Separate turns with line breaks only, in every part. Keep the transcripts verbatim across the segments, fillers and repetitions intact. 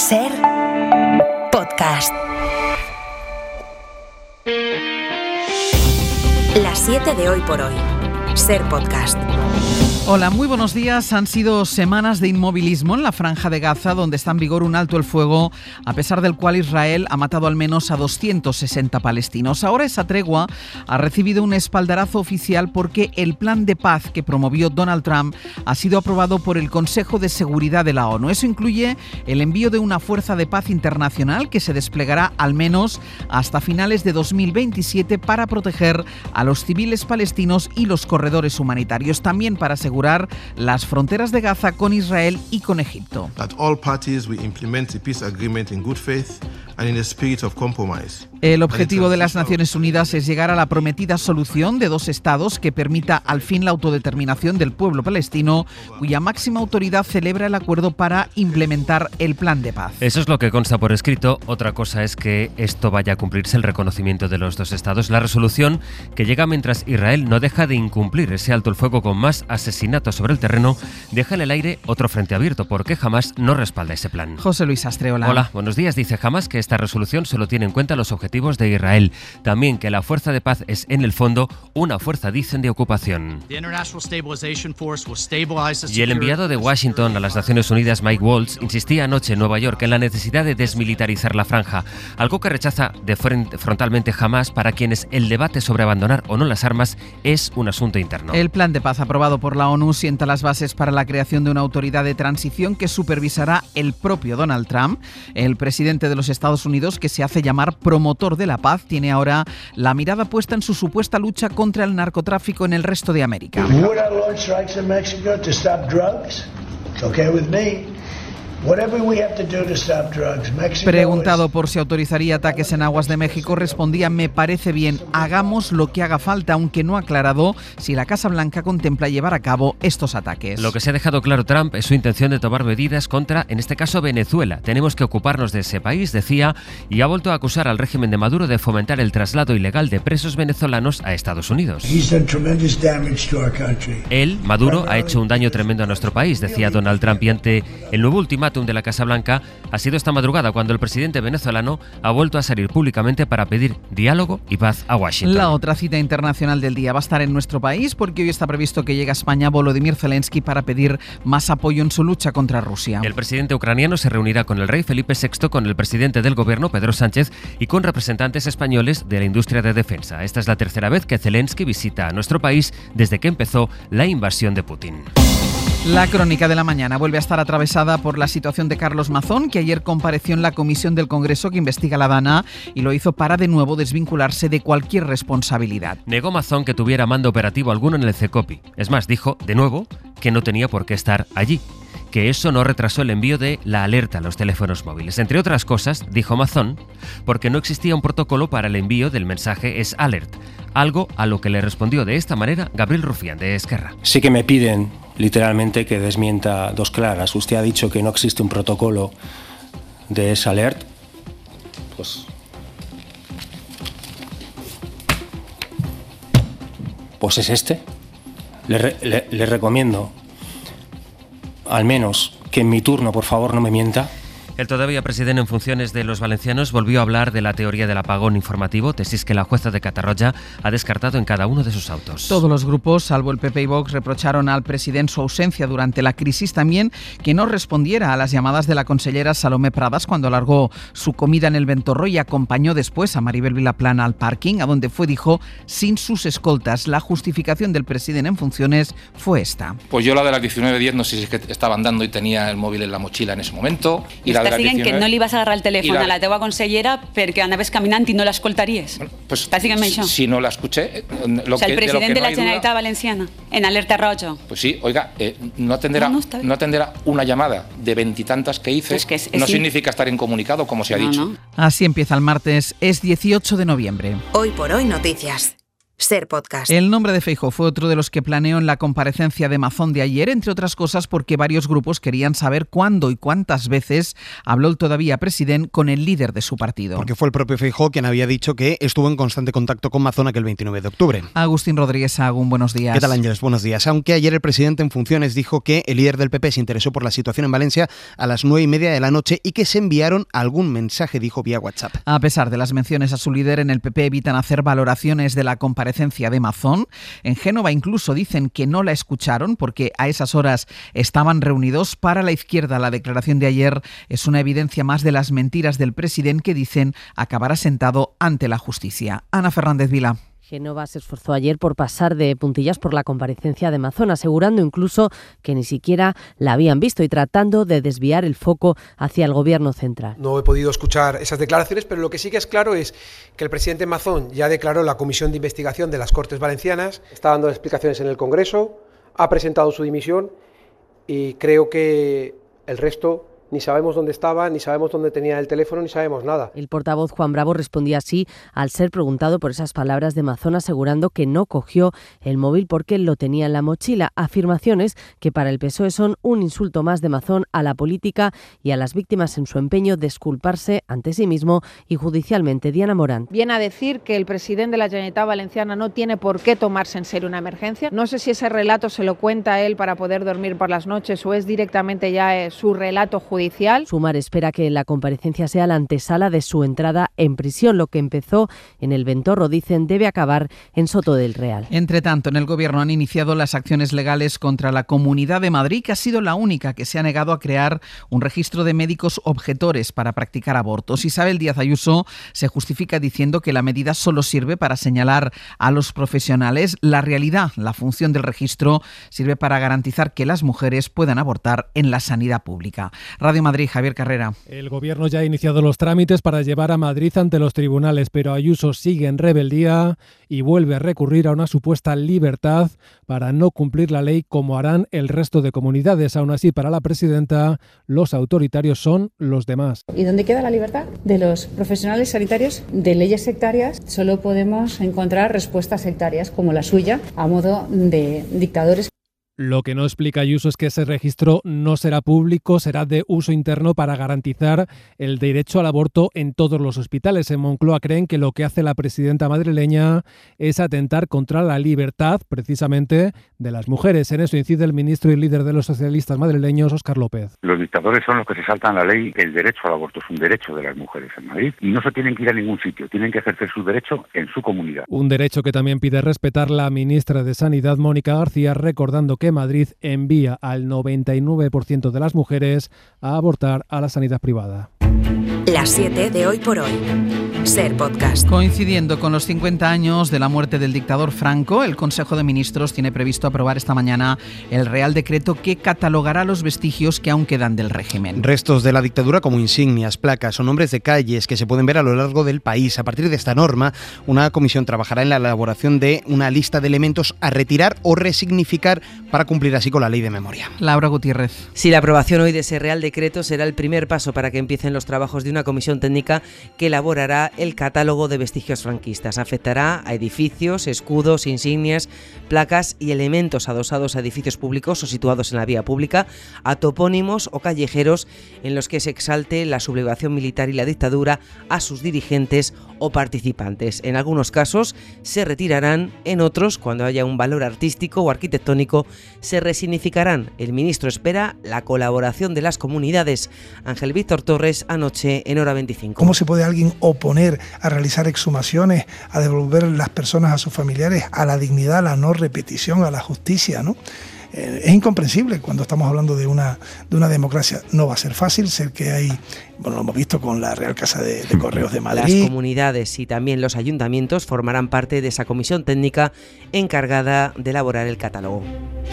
Ser Podcast. Las siete de hoy por hoy. Ser Podcast.
Hola, muy buenos días. Han sido semanas de inmovilismo en la Franja de Gaza, donde está en vigor un alto el fuego, a pesar del cual Israel ha matado al menos a doscientos sesenta palestinos. Ahora esa tregua ha recibido un espaldarazo oficial porque el plan de paz que promovió Donald Trump ha sido aprobado por el Consejo de Seguridad de la ONU. Eso incluye el envío de una fuerza de paz internacional que se desplegará al menos hasta finales de dos mil veintisiete para proteger a los civiles palestinos y los corredores humanitarios, también para asegurar las fronteras de Gaza con Israel y con Egipto.
That all parties will implement the peace agreement in good faith and in a spirit of compromise.
El objetivo de las Naciones Unidas es llegar a la prometida solución de dos estados que permita al fin la autodeterminación del pueblo palestino, cuya máxima autoridad celebra el acuerdo para implementar el plan de paz.
Eso es lo que consta por escrito. Otra cosa es que esto vaya a cumplirse, el reconocimiento de los dos estados. La resolución que llega mientras Israel no deja de incumplir ese alto el fuego con más asesinatos sobre el terreno, deja en el aire otro frente abierto, porque Hamás no respalda ese plan.
José Luis Astre, hola.
Hola, buenos días. Dice Hamás que esta resolución solo tiene en cuenta los objetivos de Israel. También que la fuerza de paz es, en el fondo, una fuerza, dicen, de ocupación. Y el enviado de Washington a las Naciones Unidas, Mike Waltz, insistía anoche en Nueva York en la necesidad de desmilitarizar la franja, algo que rechaza de frente, frontalmente Hamás, para quienes el debate sobre abandonar o no las armas es un asunto interno.
El plan de paz aprobado por la ONU sienta las bases para la creación de una autoridad de transición que supervisará el propio Donald Trump. El presidente de los Estados Unidos, que se hace llamar promotor de la paz, tiene ahora la mirada puesta en su supuesta lucha contra el narcotráfico en el resto de América. Preguntado por si autorizaría ataques en aguas de México, respondía: me parece bien, hagamos lo que haga falta, aunque no ha aclarado si la Casa Blanca contempla llevar a cabo estos ataques.
Lo que se ha dejado claro Trump es su intención de tomar medidas contra, en este caso, Venezuela. Tenemos que ocuparnos de ese país, decía, y ha vuelto a acusar al régimen de Maduro de fomentar el traslado ilegal de presos venezolanos a Estados Unidos. Él, Maduro, ha hecho un daño tremendo a nuestro país, decía Donald Trump, y ante el nuevo ultimátum de la Casa Blanca ha sido esta madrugada cuando el presidente venezolano ha vuelto a salir públicamente para pedir diálogo y paz a Washington.
La otra cita internacional del día va a estar en nuestro país, porque hoy está previsto que llegue a España Volodymyr Zelensky para pedir más apoyo en su lucha contra Rusia.
El presidente ucraniano se reunirá con el rey Felipe sexto, con el presidente del gobierno Pedro Sánchez y con representantes españoles de la industria de defensa. Esta es la tercera vez que Zelensky visita a nuestro país desde que empezó la invasión de Putin.
La crónica de la mañana vuelve a estar atravesada por la situación de Carlos Mazón, que ayer compareció en la comisión del Congreso que investiga la DANA y lo hizo para de nuevo desvincularse de cualquier responsabilidad.
Negó Mazón que tuviera mando operativo alguno en el CECOPI. Es más, dijo, de nuevo, que no tenía por qué estar allí, que eso no retrasó el envío de la alerta a los teléfonos móviles. Entre otras cosas, dijo Mazón, porque no existía un protocolo para el envío del mensaje S Alert, algo a lo que le respondió de esta manera Gabriel Rufián, de Esquerra.
Sí que me piden literalmente que desmienta dos claras. Usted ha dicho que no existe un protocolo de S Alert. Pues, pues es este. Le, re, le, le recomiendo al menos que en mi turno, por favor, no me mienta.
El todavía presidente en funciones de los valencianos volvió a hablar de la teoría del apagón informativo, tesis que la jueza de Catarroja ha descartado en cada uno de sus autos.
Todos los grupos, salvo el P P y Vox, reprocharon al presidente su ausencia durante la crisis, también que no respondiera a las llamadas de la consellera Salomé Pradas cuando alargó su comida en el Ventorro y acompañó después a Maribel Vilaplana al parking, a donde fue, dijo, sin sus escoltas. La justificación del presidente en funciones fue esta.
Pues yo la de las diecinueve diez no sé si es que estaba andando y tenía el móvil en la mochila en ese momento. Y la
T'estic dient que no li vas a agarrar el telèfon
la...
a la teua consellera perquè anaves caminant i no l'escoltaries.
Bueno, pues,
T'estic dient això.
Si no la escuché... Lo
o sea,
que,
el presidente de,
de,
de la
no
Generalitat
duda,
Valenciana, en alerta roja.
Pues sí, oiga, eh, no, atenderá,
no, no,
no atenderá una llamada de veintitantas que hice, pues que es, es, no sí. significa estar incomunicado, como se ha no, dicho.
No. Así empieza el martes, es dieciocho de noviembre.
Hoy por hoy noticias. Ser Podcast.
El nombre de Feijóo fue otro de los que planeó en la comparecencia de Mazón de ayer, entre otras cosas porque varios grupos querían saber cuándo y cuántas veces habló el todavía presidente con el líder de su partido.
Porque fue el propio Feijóo quien había dicho que estuvo en constante contacto con Mazón aquel veintinueve de octubre.
Agustín Rodríguez Sagún, buenos días.
¿Qué tal, Ángeles? Buenos días. Aunque ayer el presidente en funciones dijo que el líder del P P se interesó por la situación en Valencia a las nueve y media de la noche y que se enviaron algún mensaje, dijo vía WhatsApp.
A pesar de las menciones a su líder, en el P P evitan hacer valoraciones de la comparecencia de Mazón. En Génova incluso dicen que no la escucharon porque a esas horas estaban reunidos. Para la izquierda, la declaración de ayer es una evidencia más de las mentiras del presidente que dicen acabará sentado ante la justicia. Ana Fernández Vila.
Génova se esforzó ayer por pasar de puntillas por la comparecencia de Mazón, asegurando incluso que ni siquiera la habían visto y tratando de desviar el foco hacia el gobierno central.
No he podido escuchar esas declaraciones, pero lo que sí que es claro es que el presidente Mazón ya declaró la comisión de investigación de las Cortes Valencianas, está dando explicaciones en el Congreso, ha presentado su dimisión y creo que el resto ni sabemos dónde estaba, ni sabemos dónde tenía el teléfono, ni sabemos nada.
El portavoz Juan Bravo respondía así al ser preguntado por esas palabras de Mazón, asegurando que no cogió el móvil porque lo tenía en la mochila. Afirmaciones que para el P S O E son un insulto más de Mazón a la política y a las víctimas en su empeño de exculparse ante sí mismo y judicialmente. Diana Morán.
Viene a decir que el presidente de la Generalitat Valenciana no tiene por qué tomarse en serio una emergencia. No sé si ese relato se lo cuenta él para poder dormir por las noches o es directamente ya eh, su relato judicial.
Sumar espera que la comparecencia sea la antesala de su entrada en prisión. Lo que empezó en el Ventorro, dicen, debe acabar en Soto del Real.
Entre tanto, en el Gobierno han iniciado las acciones legales contra la Comunidad de Madrid, que ha sido la única que se ha negado a crear un registro de médicos objetores para practicar abortos. Isabel Díaz Ayuso se justifica diciendo que la medida solo sirve para señalar a los profesionales. La realidad, la función del registro, sirve para garantizar que las mujeres puedan abortar en la sanidad pública. Radio Madrid, Javier Carrera.
El Gobierno ya ha iniciado los trámites para llevar a Madrid ante los tribunales, pero Ayuso sigue en rebeldía y vuelve a recurrir a una supuesta libertad para no cumplir la ley como harán el resto de comunidades. Aún así, para la presidenta, los autoritarios son los demás.
¿Y dónde queda la libertad de los profesionales sanitarios de leyes sectarias? Solo podemos encontrar respuestas sectarias como la suya a modo de dictadores.
Lo que no explica Ayuso es que ese registro no será público, será de uso interno para garantizar el derecho al aborto en todos los hospitales. En Moncloa creen que lo que hace la presidenta madrileña es atentar contra la libertad, precisamente, de las mujeres. En eso incide el ministro y líder de los socialistas madrileños, Óscar López.
Los dictadores son los que se saltan la ley. El derecho al aborto es un derecho de las mujeres en Madrid y no se tienen que ir a ningún sitio, tienen que ejercer su derecho en su comunidad.
Un derecho que también pide respetar la ministra de Sanidad, Mónica García, recordando que Madrid envía al noventa y nueve por ciento de las mujeres a abortar a la sanidad privada.
Las siete de hoy por hoy. Ser Podcast.
Coincidiendo con los cincuenta años de la muerte del dictador Franco, el Consejo de Ministros tiene previsto aprobar esta mañana el Real Decreto que catalogará los vestigios que aún quedan del régimen.
Restos de la dictadura como insignias, placas o nombres de calles que se pueden ver a lo largo del país. A partir de esta norma, una comisión trabajará en la elaboración de una lista de elementos a retirar o resignificar para cumplir así con la ley de memoria.
Laura Gutiérrez.
Sí, la aprobación hoy de ese Real Decreto será el primer paso para que empiecen los trabajos de una comisión técnica que elaborará el catálogo de vestigios franquistas. Afectará a edificios, escudos, insignias, placas y elementos adosados a edificios públicos o situados en la vía pública, a topónimos o callejeros en los que se exalte la sublevación militar y la dictadura a sus dirigentes o participantes. En algunos casos se retirarán, en otros, cuando haya un valor artístico o arquitectónico, se resignificarán. El ministro espera la colaboración de las comunidades. Ángel Víctor Torres, anoche en Hora veinticinco.
¿Cómo se puede alguien oponer a realizar exhumaciones, a devolver las personas a sus familiares, a la dignidad, a la no repetición, a la justicia, ¿no? Eh, es incomprensible cuando estamos hablando de una, de una democracia. No va a ser fácil, sé que hay, bueno, lo hemos visto con la Real Casa de, de Correos de Madrid.
Las comunidades y también los ayuntamientos formarán parte de esa comisión técnica encargada de elaborar el catálogo.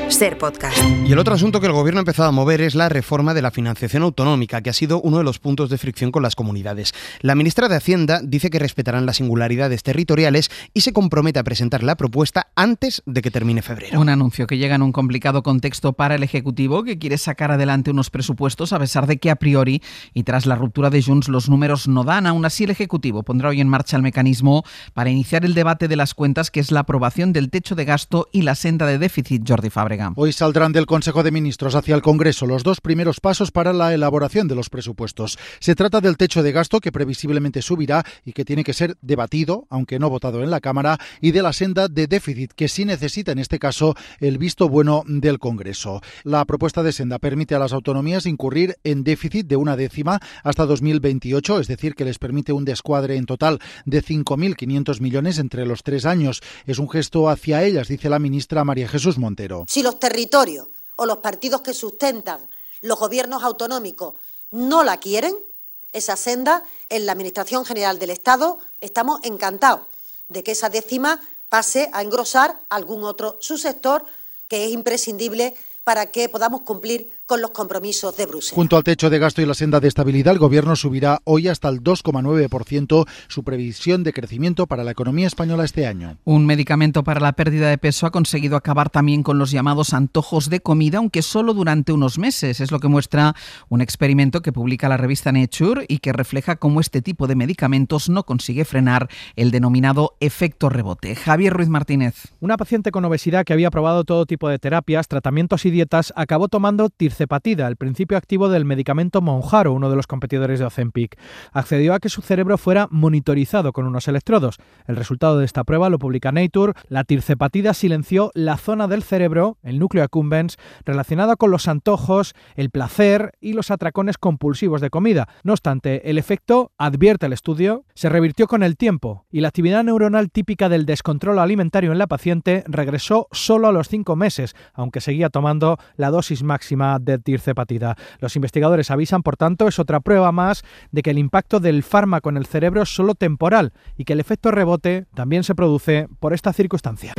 Ser Podcast.
Y el otro asunto que el Gobierno ha empezado a mover es la reforma de la financiación autonómica, que ha sido uno de los puntos de fricción con las comunidades. La ministra de Hacienda dice que respetarán las singularidades territoriales y se compromete a presentar la propuesta antes de que termine febrero.
Un anuncio que llega en un complicado contexto para el Ejecutivo, que quiere sacar adelante unos presupuestos a pesar de que a priori y tras la ruptura de Junts los números no dan. Aún así, el Ejecutivo pondrá hoy en marcha el mecanismo para iniciar el debate de las cuentas, que es la aprobación del techo de gasto y la senda de déficit. Jordi Fábrega.
Hoy saldrán del Consejo de Ministros hacia el Congreso los dos primeros pasos para la elaboración de los presupuestos. Se trata del techo de gasto, que previsiblemente subirá y que tiene que ser debatido, aunque no votado en la Cámara, y de la senda de déficit, que sí necesita en este caso el visto bueno del Congreso. La propuesta de senda permite a las autonomías incurrir en déficit de una décima hasta dos mil veintiocho, es decir, que les permite un descuadre en total de cinco mil quinientos millones entre los tres años. Es un gesto hacia ellas, dice la ministra María Jesús Montero.
Si los territorios o los partidos que sustentan los gobiernos autonómicos no la quieren, esa senda, en la Administración General del Estado estamos encantados de que esa décima pase a engrosar algún otro subsector que es imprescindible para que podamos cumplir con los compromisos de Bruselas.
Junto al techo de gasto y la senda de estabilidad, el Gobierno subirá hoy hasta el dos coma nueve por ciento su previsión de crecimiento para la economía española este año.
Un medicamento para la pérdida de peso ha conseguido acabar también con los llamados antojos de comida, aunque solo durante unos meses. Es lo que muestra un experimento que publica la revista Nature y que refleja cómo este tipo de medicamentos no consigue frenar el denominado efecto rebote. Javier Ruiz Martínez.
Una paciente con obesidad que había probado todo tipo de terapias, tratamientos y dietas acabó tomando tirzepatida, el principio activo del medicamento Mounjaro, uno de los competidores de Ozempic. Accedió a que su cerebro fuera monitorizado con unos electrodos. El resultado de esta prueba lo publica Nature. La tirzepatida silenció la zona del cerebro, el núcleo accumbens, relacionada con los antojos, el placer y los atracones compulsivos de comida. No obstante, el efecto, advierte el estudio, se revirtió con el tiempo y la actividad neuronal típica del descontrol alimentario en la paciente regresó solo a los cinco meses, aunque seguía tomando la dosis máxima de tirzepatida. Los investigadores avisan, por tanto, es otra prueba más de que el impacto del fármaco en el cerebro es solo temporal y que el efecto rebote también se produce por esta circunstancia.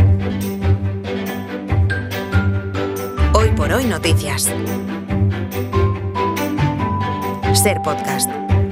Hoy por hoy noticias. Ser Podcast.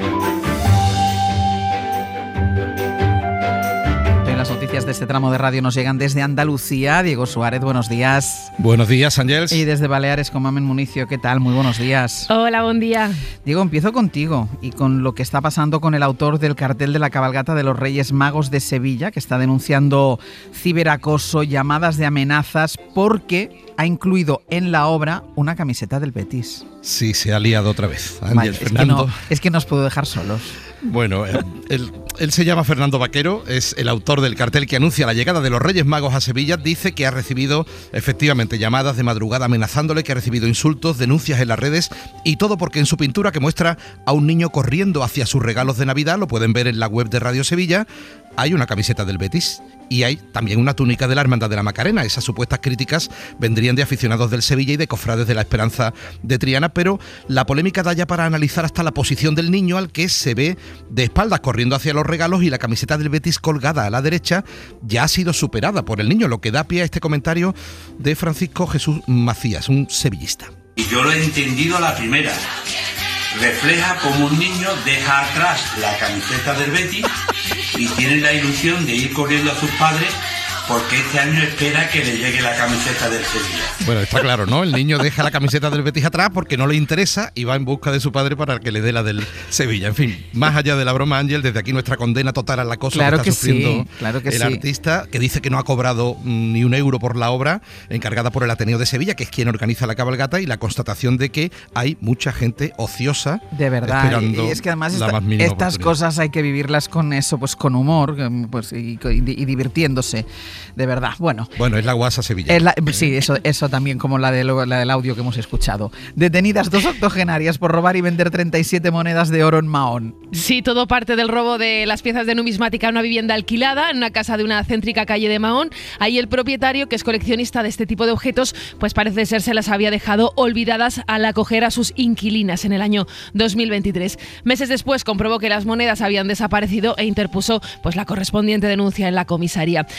Las noticias de este tramo de radio nos llegan desde Andalucía. Diego Suárez, buenos días.
Buenos días, Ángels.
Y desde Baleares con Mamen Municio, ¿qué tal? Muy buenos días.
Hola, buen día.
Diego, empiezo contigo y con lo que está pasando con el autor del cartel de la cabalgata de los Reyes Magos de Sevilla, que está denunciando ciberacoso, llamadas de amenazas, porque ha incluido en la obra una camiseta del Betis.
Sí, se ha liado otra vez. Ángel,
vale,
Fernando.
Es que, no, es que nos puedo dejar solos.
Bueno, él, él se llama Fernando Vaquero, es el autor del cartel que anuncia la llegada de los Reyes Magos a Sevilla. Dice que ha recibido efectivamente llamadas de madrugada amenazándole, que ha recibido insultos, denuncias en las redes, y todo porque en su pintura, que muestra a un niño corriendo hacia sus regalos de Navidad, lo pueden ver en la web de Radio Sevilla, hay una camiseta del Betis y hay también una túnica de la Hermandad de la Macarena. Esas supuestas críticas vendrían de aficionados del Sevilla y de cofrades de la Esperanza de Triana, pero la polémica da ya para analizar hasta la posición del niño, al que se ve de espaldas corriendo hacia los regalos, y la camiseta del Betis colgada a la derecha ya ha sido superada por el niño, lo que da pie a este comentario de Francisco Jesús Macías, un sevillista.
Y yo lo he entendido a la primera. Refleja como un niño deja atrás la camiseta del Betis y tiene la ilusión de ir corriendo a sus padres porque este año espera que le llegue la camiseta del Sevilla.
Bueno, está claro, ¿no? El niño deja la camiseta del Betis atrás porque no le interesa y va en busca de su padre para que le dé la del Sevilla. En fin, más allá de la broma, Ángel, desde aquí nuestra condena total al acoso
claro
que está
que
sufriendo
sí, claro que
el
sí.
artista, que dice que no ha cobrado mm, ni un euro por la obra encargada por el Ateneo de Sevilla, que es quien organiza la cabalgata, y la constatación de que hay mucha gente ociosa
de verdad,
esperando
y es que además
la
esta,
más mínima
estas
oportunidad.
Cosas hay que vivirlas con eso, pues con humor, pues y, y, y divirtiéndose, de verdad. Bueno,
Bueno, es la guasa sevillana.
Es la, sí, eso, eso también, como la, de lo, la del audio que hemos escuchado. Detenidas dos octogenarias por robar y vender treinta y siete monedas de oro en Mahón.
Sí, todo parte del robo de las piezas de numismática en una vivienda alquilada, en una casa de una céntrica calle de Mahón. Ahí el propietario, que es coleccionista de este tipo de objetos, pues parece ser se las había dejado olvidadas al acoger a sus inquilinas en el año dos mil veintitrés. Meses después comprobó que las monedas habían desaparecido e interpuso pues la correspondiente denuncia en la comisaría. Las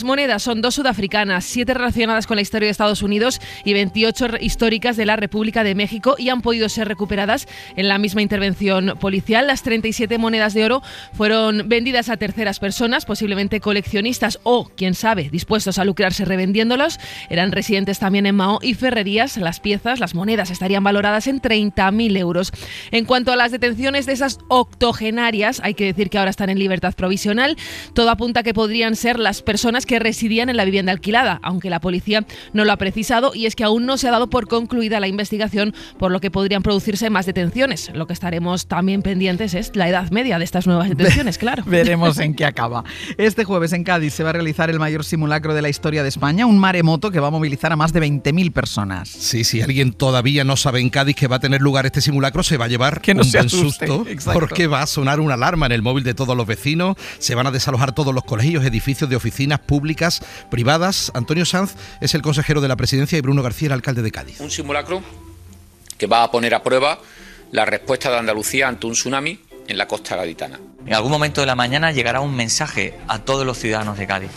monedas son dos sudafricanas, siete relacionadas con la historia de Estados Unidos y veintiocho históricas de la República de México, y han podido ser recuperadas en la misma intervención policial. Las treinta y siete monedas de oro fueron vendidas a terceras personas, posiblemente coleccionistas o, quién sabe, dispuestos a lucrarse revendiéndolos. Eran residentes también en Mahón y Ferrerías. Las piezas, las monedas, estarían valoradas en treinta mil euros. En cuanto a las detenciones de esas octogenarias, hay que decir que ahora están en libertad provisional. Todo apunta a que podrían ser las personas que residían en la vivienda alquilada, aunque la policía no lo ha precisado, y es que aún no se ha dado por concluida la investigación, por lo que podrían producirse más detenciones. Lo que estaremos también pendientes es la edad media de estas nuevas detenciones, claro.
Veremos en qué acaba. Este jueves en Cádiz se va a realizar el mayor simulacro de la historia de España, un maremoto que va a movilizar a más de veinte mil personas.
Sí, si alguien todavía no sabe en Cádiz que va a tener lugar este simulacro, se va a llevar
que no
un
se
buen
asuste,
susto,
exacto.
Porque va a sonar una alarma en el móvil de todos los vecinos, se van a desalojar todos los colegios, edificios de oficinas públicas, privadas. Antonio Sanz es el consejero de la Presidencia y Bruno García, el alcalde de Cádiz.
Un simulacro que va a poner a prueba la respuesta de Andalucía ante un tsunami en la costa gaditana.
En algún momento de la mañana llegará un mensaje a todos los ciudadanos de Cádiz,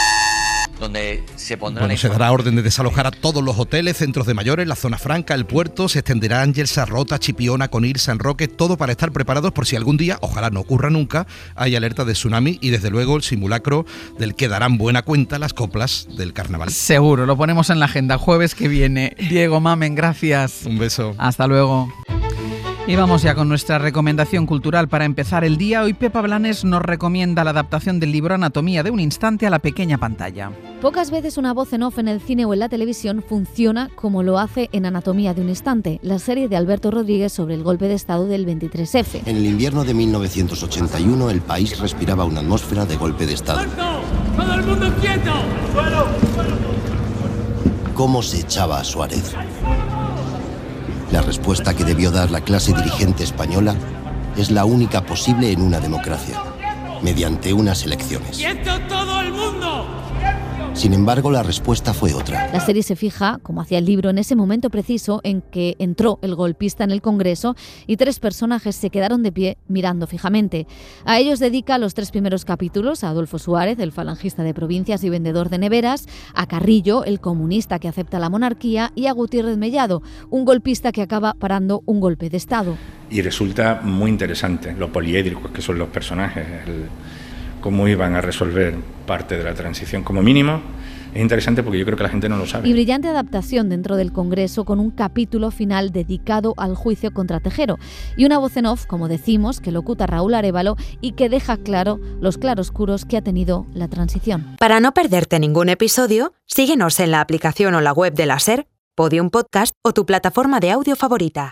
donde se pondrá...
Bueno, se dará orden de desalojar a todos los hoteles, centros de mayores, la zona franca, el puerto, se extenderá Ángel, Rota, Chipiona, Conil, San Roque, todo para estar preparados por si algún día, ojalá no ocurra nunca, hay alerta de tsunami, y desde luego el simulacro del que darán buena cuenta las coplas del carnaval.
Seguro, lo ponemos en la agenda jueves que viene. Diego Mamen, gracias.
Un beso.
Hasta luego. Y vamos ya con nuestra recomendación cultural para empezar el día. Hoy Pepa Blanes nos recomienda la adaptación del libro Anatomía de un instante a la pequeña pantalla.
Pocas veces una voz en off en el cine o en la televisión funciona como lo hace en Anatomía de un instante, la serie de Alberto Rodríguez sobre el golpe de Estado del veintitrés efe.
En el invierno de mil novecientos ochenta y uno el país respiraba una atmósfera de golpe de Estado.
¡Todo el mundo quieto! ¡Suelo!
¿Cómo se echaba a Suárez? La respuesta que debió dar la clase dirigente española es la única posible en una democracia, mediante unas elecciones.
¡Quieto todo el mundo!
Sin embargo, la respuesta fue otra.
La serie se fija, como hacía el libro, en ese momento preciso en que entró el golpista en el Congreso y tres personajes se quedaron de pie mirando fijamente. A ellos dedica los tres primeros capítulos: a Adolfo Suárez, el falangista de provincias y vendedor de neveras; a Carrillo, el comunista que acepta la monarquía; y a Gutiérrez Mellado, un golpista que acaba parando un golpe de Estado.
Y resulta muy interesante lo poliédricos que son los personajes, el cómo iban a resolver parte de la transición. Como mínimo, es interesante porque yo creo que la gente no lo sabe.
Y brillante adaptación dentro del Congreso, con un capítulo final dedicado al juicio contra Tejero y una voz en off, como decimos, que locuta Raúl Arévalo y que deja claro los claroscuros que ha tenido la transición.
Para no perderte ningún episodio, síguenos en la aplicación o la web de la SER, Podium Podcast o tu plataforma de audio favorita.